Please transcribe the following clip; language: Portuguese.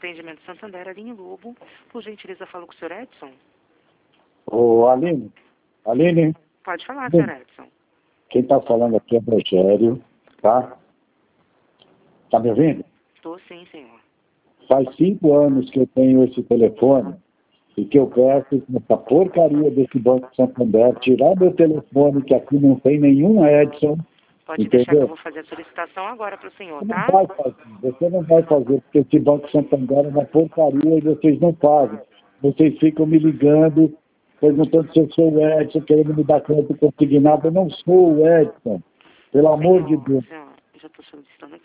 Atendimento Santander, Aline Lobo. Por gentileza, falo com o senhor Edson. Ô, Aline. Aline. Pode falar, senhor Edson. Quem está falando aqui é o Rogério, tá? Tá me ouvindo? Estou sim, senhor. Faz 5 anos que eu tenho esse telefone e que eu peço essa porcaria desse Banco Santander tirar meu telefone, que aqui não tem nenhum Edson. Pode entendeu? deixar que eu vou fazer a solicitação agora para o senhor, Você tá? não vai fazer, você não vai fazer, porque esse Banco Santander é uma porcaria e vocês não fazem. Vocês ficam me ligando, perguntando se eu sou o Edson, querendo me dar crédito consignado. Eu não sou o Edson, pelo amor de Deus. Senhor, eu já estou solicitando aqui.